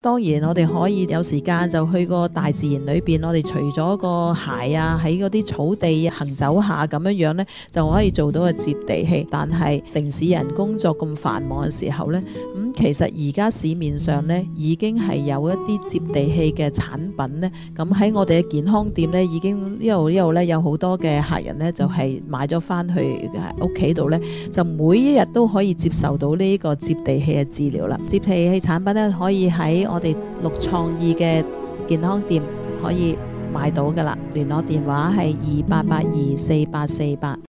當然我哋可以有時間就去個大自然裏邊，我哋除咗個鞋啊，喺嗰啲草地行走下咁樣呢，就可以做到個接地氣。但係城市人工作咁繁忙嘅時候呢，其實而家市面上呢已經係有一啲接地氣嘅產品呢。咁喺我哋嘅健康店呢，已經呢度呢有好多嘅客人呢，就係買咗翻去屋企度呢，就每一日都可以接受到呢個接地氣嘅治療啦。接地氣產品呢，可以喺我哋綠創意嘅健康店可以買到噶啦，聯絡電話係28824848。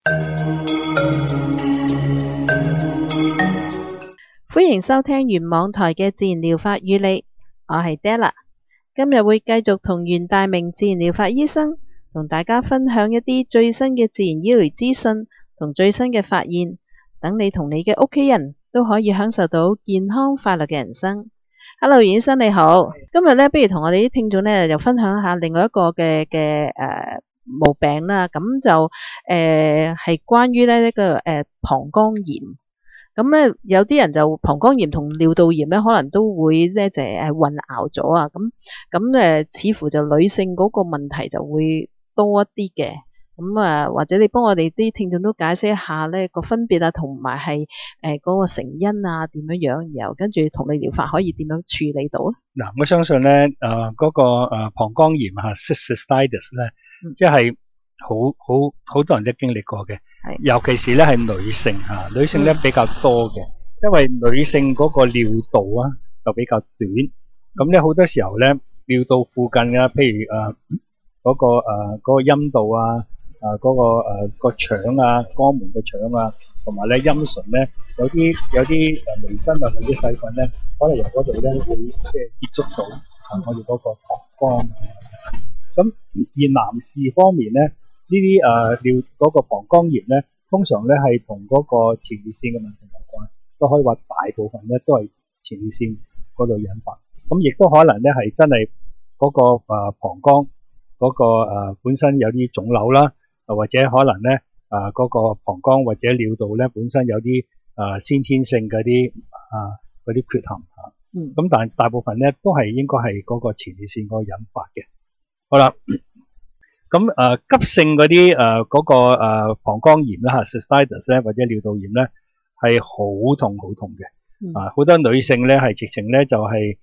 歡迎收聽原網台嘅自然療法與你，我係 Della， 今日會繼續同袁大明自然療法醫生同大家分享一啲最新嘅自然醫療資訊同最新嘅發現，等你同你嘅屋企人都可以享受到健康快樂嘅人生。Hello， 袁醫生你好，今日咧不如同我哋啲聽眾咧又分享下另外一個嘅毛病啦，咁就係關於咧呢個膀胱炎。咁咧有啲人就膀胱炎同尿道炎咧可能都會咧就混淆咗啊，咁似乎就女性嗰個問題就會多一啲嘅。咁或者你幫我哋啲聽眾都解釋一下咧個分別啊，同埋係嗰個成因啊點樣樣，然後跟住同你療法可以點樣處理到啊？ 嗱，我相信咧嗰個膀胱炎cystitis 咧，即係好多人都經歷過嘅，尤其是咧係女性女性咧比較多嘅，因為女性嗰個尿道啊就比較短，咁咧好多時候咧尿道附近嘅，譬如嗰個陰道啊。個腸啊，肛門嘅腸啊，同埋咧陰唇咧，有啲微生物或者細菌咧，可能由嗰度咧會即係接觸到我哋嗰個膀胱。咁而男士方面咧，呢啲尿嗰個膀胱炎咧，通常咧係同嗰個前列腺嘅問題有關，都可以話大部分咧都係前列腺嗰度引發。咁亦都可能咧係真係嗰個膀胱嗰個本身有啲腫瘤啦。或者可能咧嗰個膀胱或者尿道咧本身有啲先天性嗰啲缺陷咁但係大部分咧都係應該係嗰個前列腺嗰個引發嘅。好啦，咁急性嗰啲嗰個膀胱炎啦cystitis 咧或者尿道炎咧係好痛嘅，好多女性咧係直情咧就係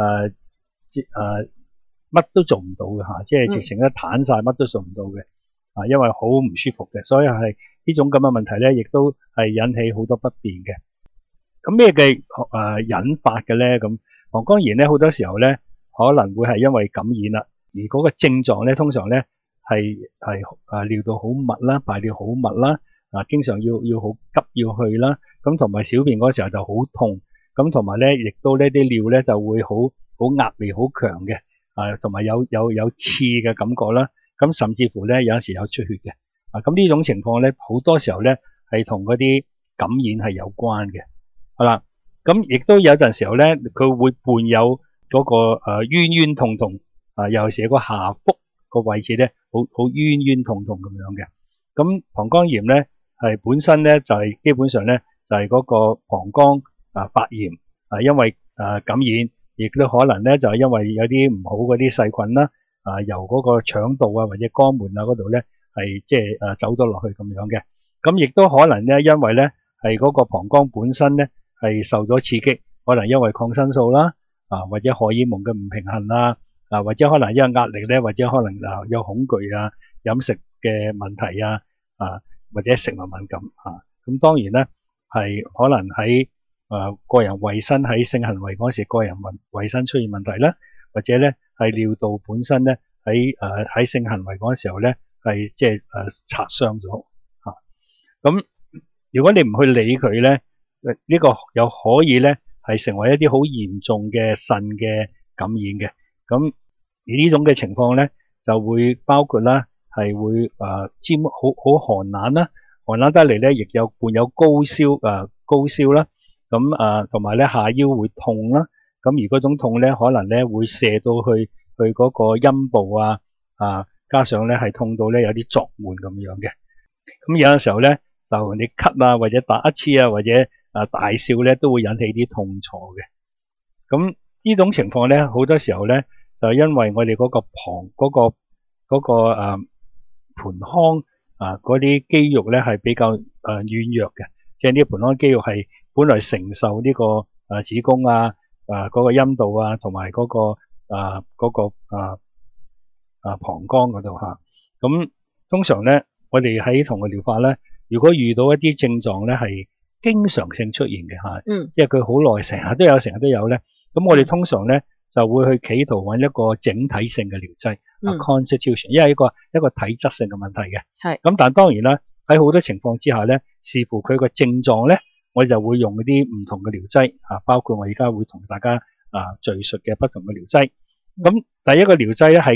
乜都做唔到嘅即係直情咧癱晒，乜都做唔到嘅。因為好唔舒服嘅，所以係呢種咁嘅問題咧，亦都係引起好多不便嘅。咁咩嘅引發嘅咧？咁膀胱炎咧好多時候咧可能會係因為感染啦，而嗰個症狀咧通常咧係尿道好密啦，排尿好密啦，經常要好急要去啦，咁同埋小便嗰時候就好痛，咁同埋咧亦都呢啲尿咧就會好壓味好強嘅，同埋有刺嘅感覺啦。咁甚至乎咧有陣時有出血嘅，咁呢種情況咧好多時候咧係同嗰啲感染係有關嘅，好啦，咁亦都有陣時候咧佢會伴有嗰個冤痛，尤其是個下腹個位置咧好冤痛咁樣嘅。咁膀胱炎咧係本身咧就係基本上咧就係嗰個膀胱發炎，因為感染，亦都可能咧就係因為有啲唔好嗰啲細菌啦。由嗰個腸道或者肛門嗰度咧係即係走咗落去咁樣嘅，咁亦都可能咧因為咧係嗰個膀胱本身咧係受咗刺激，可能因為抗生素啦或者荷爾蒙嘅唔平衡啦或者可能因為壓力咧，或者可能有恐懼飲食嘅問題或者食物敏感咁當然咧係可能喺個人衛生喺性行為嗰時個人衛生出現問題啦，或者咧係尿道本身咧喺性行為嗰時候咧係即係擦傷咗咁如果你唔去理佢咧，呢個又可以咧係成為一啲好嚴重嘅腎嘅感染嘅。咁而呢種嘅情況咧就會包括啦係會好寒冷啦，寒冷得嚟咧亦有伴有高燒啦，咁同埋咧下腰會痛啦。咁而嗰種痛咧，可能咧會射到去嗰個陰部加上咧係痛到咧有啲作悶咁樣嘅。咁有陣時候咧，就你咳或者打一次或者大笑咧，都會引起啲痛楚嘅。咁呢種情況咧，好多時候咧就係因為我哋嗰個膀盆腔嗰啲肌肉咧係比較軟弱嘅，即係呢個盆腔肌肉係本來承受呢個子宮嗰個陰道同埋嗰個膀胱嗰度嚇。咁通常咧，我哋喺同佢療法咧，如果遇到一啲症狀咧係經常性出現嘅嚇，即係佢好耐成日都有咧，咁我哋通常咧就會去企圖揾一個整體性嘅療劑constitution， 因為一個體質性嘅問題嘅。 係。咁但係當然啦，喺好多情況之下咧，視乎佢個症狀咧，我哋就會用嗰啲唔同嘅療劑包括我而家會同大家敘述嘅不同嘅療劑。咁第一個療劑咧係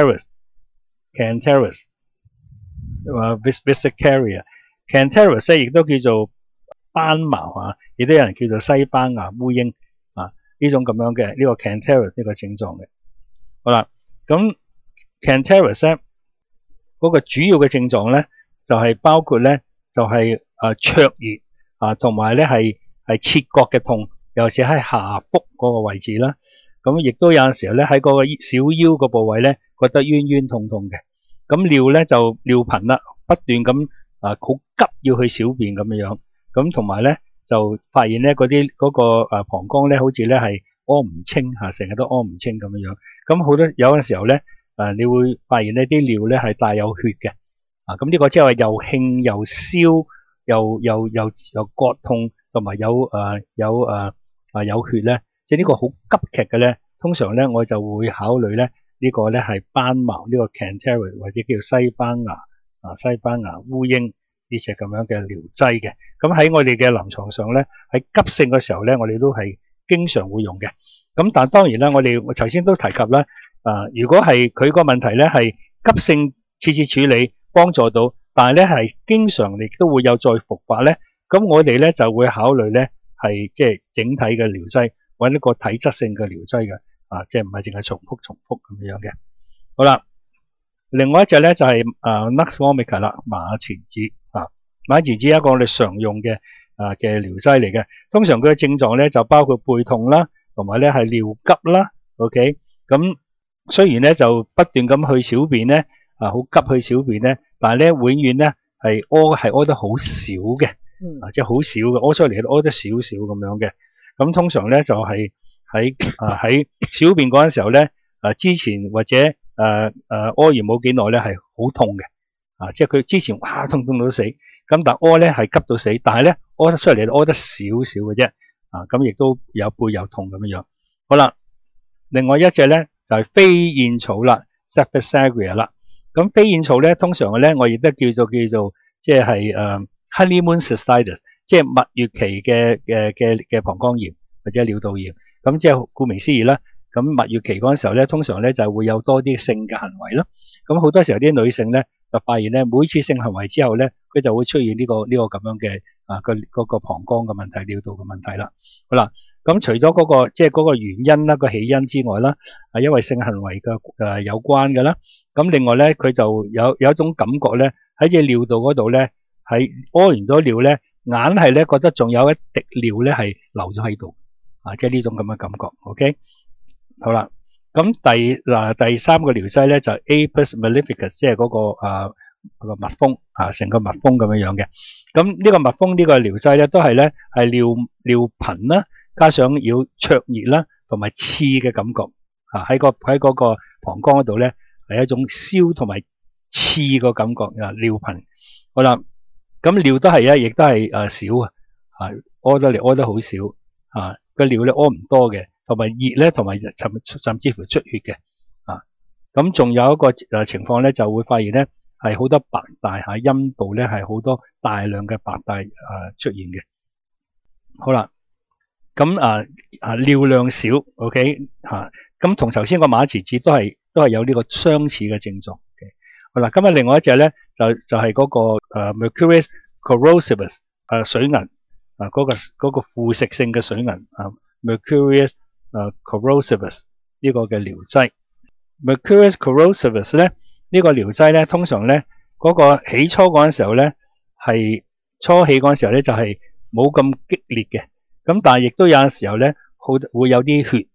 Cantharis，Vesicaria。Cantharis 咧亦都叫做斑茅亦都有人叫做西班牙烏蠅呢種咁樣嘅呢個 Cantharis 呢個症狀嘅。好啦，咁 Cantharis 咧嗰個主要嘅症狀咧就係包括咧就係灼熱同埋咧係切割嘅痛，尤其是喺下腹嗰個位置啦。咁亦都有陣時候咧喺嗰個小腰個部位咧覺得冤冤痛痛嘅。咁尿咧就尿頻啦，不斷咁好急要去小便咁樣。咁同埋咧就發現咧嗰個膀胱咧好似咧係屙唔清成日都屙唔清咁樣。咁好多有陣時候咧你會發現呢啲尿咧係帶有血嘅。咁呢個即係話又興又燒又割痛，同埋有血咧，即係呢個好急劇嘅咧，通常咧我就會考慮咧呢個咧係斑茅呢個 Cantharis 或者叫西班牙烏蠅呢隻咁樣嘅療劑嘅。咁喺我哋嘅臨床上咧，喺急性嘅時候咧，我哋都係經常會用嘅。咁但係當然啦，我頭先都提及啦，如果係佢個問題咧係急性次處理幫助到，但係咧係經常亦都會有再復發咧，咁我哋咧就會考慮咧係即係整體嘅療劑，揾一個體質性嘅療劑嘅，即係唔係淨係重複咁樣嘅。好啦，另外一隻咧就係Nux vomica 啦，馬錢子馬錢子係一個我哋常用嘅療劑嚟嘅。通常佢嘅症狀咧就包括背痛啦，同埋咧係尿急啦。OK， 咁雖然咧就不斷咁去小便咧，好急去小便咧，但係咧永遠咧係屙得好少嘅，即係好少嘅，屙出嚟都屙得少少咁樣嘅。咁通常咧就係喺小便嗰陣時候咧，之前或者屙完冇幾耐咧係好痛嘅，即係佢之前痛到死，咁但係屙咧係急到死，但係咧屙得出嚟屙得少少嘅啫，咁亦都有背有痛咁樣。好啦，另外一隻咧就係飛燕草啦 ，Sapsagoria 啦。咁飛燕草咧通常咧我亦都叫做即係honeymoon cystitis， 即係蜜月期嘅膀胱炎或者尿道炎。咁即係顧名思義啦。咁蜜月期嗰陣時候咧，通常咧就會有多啲性嘅行為咯。咁好多時候啲女性咧就發現咧，每次性行為之後咧，佢就會出現呢個咁樣嘅嗰個膀胱嘅問題、尿道嘅問題啦。好啦，咁除咗嗰個原因啦、個起因之外啦，因為性行為嘅有關嘅啦。咁另外咧，佢就有一種感覺咧，喺隻尿道嗰度咧，喺屙完咗尿咧，硬係咧覺得仲有一滴尿咧係留咗喺度，即係呢種咁嘅感覺。OK， 好啦，咁第三個療劑咧就係 Apis mellificus， 即係嗰個蜜蜂成個蜜蜂咁樣嘅。咁呢個蜜蜂呢個療劑咧都係咧係尿頻啦，加上要灼熱啦，同埋刺嘅感覺喺嗰個膀胱嗰度咧。係一種燒同埋刺個感覺尿頻。好啦，咁尿都係亦都係少屙得好少個尿咧屙唔多嘅，同埋熱咧，同埋甚至乎出血嘅咁仲有一個情況咧，就會發現咧係好多白帶陰部咧係好多大量嘅白帶出現嘅。好啦，咁尿量少 ，OK 咁同頭先個馬錢子都係有呢個相似嘅症狀嘅。好啦，今日另外一隻咧就係嗰個Mercurius corrosivus 水銀嗰個腐蝕性嘅水銀Mercurius corrosivus 呢個嘅療劑。Mercurius corrosivus 咧呢個療劑咧通常咧嗰個起初嗰陣時候咧係初起嗰陣時候咧就係冇咁激烈嘅，咁但係亦都有陣時候咧會有啲血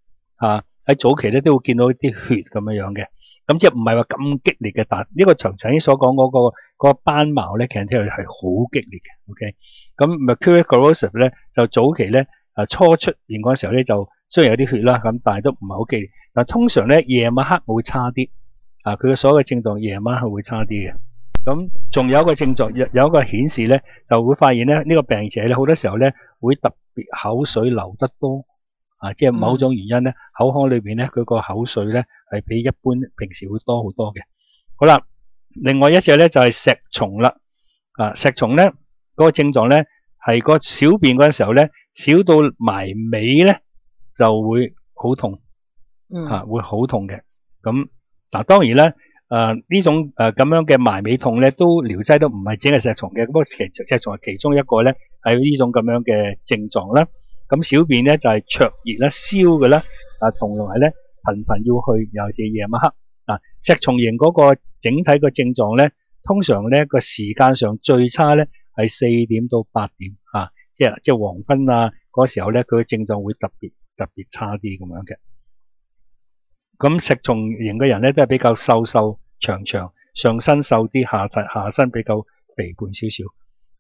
喺早期咧都會見到啲血咁樣嘅，咁即係唔係話咁激烈嘅，但呢個頭先所講嗰個斑矛咧，其實係好激烈嘅。OK， 咁 mercuric corrosive 咧就早期咧初出現嗰時候咧就雖然有啲血啦，咁但係都唔係好激烈。但通常咧夜晚黑會差啲，佢嘅所有嘅症狀夜晚黑會差啲嘅。咁仲有一個症狀，有一個顯示咧，就會發現咧呢個病者咧好多時候咧會特別口水流得多，即係某種原因咧口腔裏邊咧佢個口水咧係比一般平時會多好多嘅。好啦，另外一隻咧就係石蟲啦，石蟲咧嗰個症狀咧係個小便嗰陣時候咧小到埋尾咧就會好痛，會好痛嘅。咁嗱當然咧。呢種咁樣嘅埋尾痛咧，都療劑都唔係只係石蟲嘅，不過石蟲係其中一個咧，係呢種咁樣嘅症狀啦。咁小便咧就係灼熱啦、燒嘅啦，同埋咧頻頻要去，尤其是夜晚黑。石蟲型嗰個整體個症狀咧，通常咧個時間上最差咧係4點到8點，即係黃昏嗰時候咧，佢嘅症狀會特別差啲咁樣嘅。咁石蟲型嘅人咧都係比較瘦長，上身瘦啲，下身比較肥胖少少。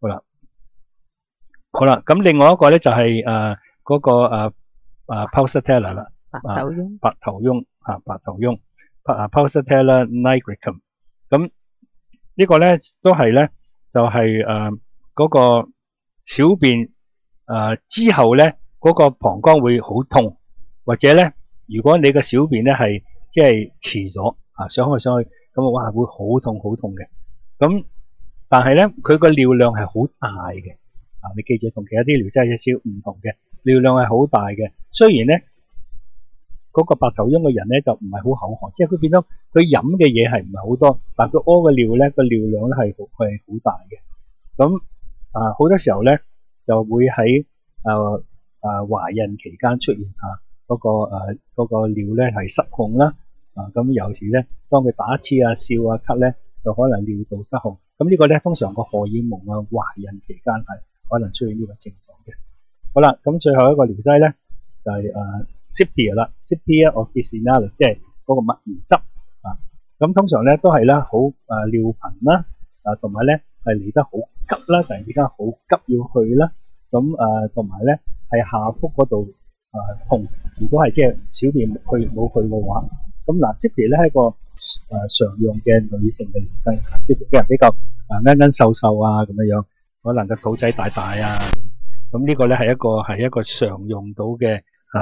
好啦，咁另外一個咧就係嗰個Pulsatilla 啦，白頭翁Pulsatilla nigricum。咁呢個咧都係咧就係嗰個小便之後咧嗰個膀胱會好痛，或者咧如果你嘅小便咧係即係遲咗上去咁哇會好痛嘅。咁但係咧佢個尿量係好大嘅，你記住同其他啲療劑有少少唔同嘅，尿量係好大嘅。雖然咧嗰個白頭翁嘅人咧就唔係好口渴，即係佢變咗佢飲嘅嘢係唔係好多，但係佢屙嘅尿咧個尿量咧係好大嘅。咁好多時候咧就會喺懷孕期間出現嗰個尿咧係失控啦。咁有時咧，當佢打痴笑咳咧，就可能尿道失控。咁呢個咧，通常個荷爾蒙懷孕期間係可能出現呢個症狀嘅。好啦，咁最後一個療劑咧就係Cypia 啦 ，Cypia officinalis， 即係嗰個麥芽汁咁通常咧都係啦，好尿頻啦，同埋咧係嚟得好急啦，突然之間好急要去啦。咁同埋咧係下腹嗰度痛。如果係即係小便冇去嘅話。咁Cypia咧係一個常用嘅女性嘅療劑，Cypia俾人比較奀瘦咁樣，可能個肚仔大咁呢個咧係一個常用到嘅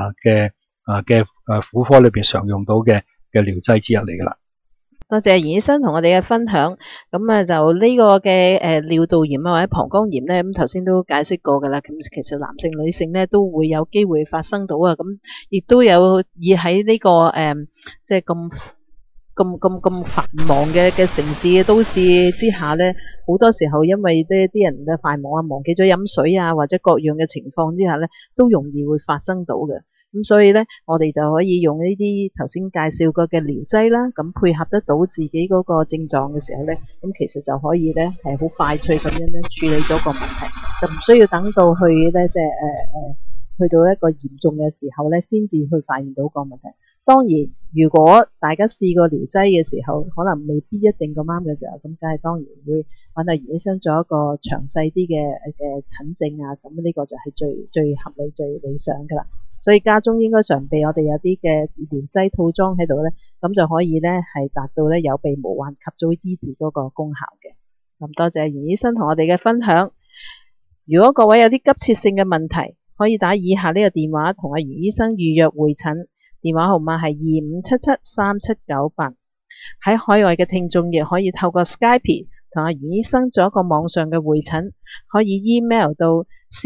婦科裏邊常用到嘅療劑之一嚟噶啦。 多謝袁醫生同我哋嘅分享。咁就呢個嘅尿道炎或者膀胱炎咧，咁頭先都解釋過噶啦。咁其實男性女性咧都會有機會發生到咁亦都有而喺呢個即係咁繁忙嘅城市嘅都市之下咧，好多時候因為啲人嘅繁忙忘記咗飲水或者各樣嘅情況之下咧，都容易會發生到嘅。咁所以咧，我哋就可以用呢啲頭先介紹過嘅療劑啦，咁配合得到自己嗰個症狀嘅時候咧，咁其實就可以咧係好快脆咁樣咧處理咗個問題，就唔需要等到去咧去到一個嚴重嘅時候咧，先至去發現到個問題。當然，如果大家試過療劑嘅時候，可能未必一定咁啱嘅時候，咁梗係當然會揾阿袁醫生做一個詳細啲嘅診症咁呢個就係最合理、最理想噶啦。所以家中應該常備我哋有啲嘅療劑套裝喺度咧，咁就可以咧係達到咧有備無患、及早醫治嗰個功效嘅。咁多謝袁醫生同我哋嘅分享。如果各位有啲急切性嘅問題，可以打以下呢個電話同阿袁醫生預約會診，電話號碼係25773798。喺海外嘅聽眾亦可以透過 Skype 同阿袁醫生做一個網上嘅會診，可以 email 到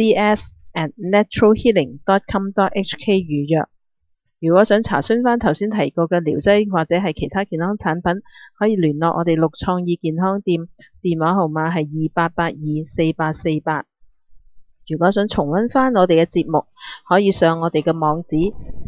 cs@naturalhealing.com.hk 預約。如果想查詢翻頭先提過嘅療劑或者係其他健康產品，可以聯絡我哋陸創意健康店，電話號碼係28824848。如果想重溫翻我哋嘅節目，可以上我哋嘅網址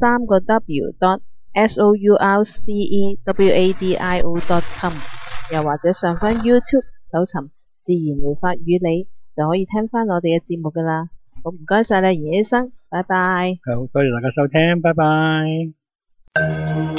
3w.sourcewadio.com， 又或者上翻 YouTube 搜尋自然療法與你，就可以聽翻我哋嘅節目噶啦。好，唔該晒你，袁醫生，拜拜。 好，多謝大家收聽，拜拜。 拜。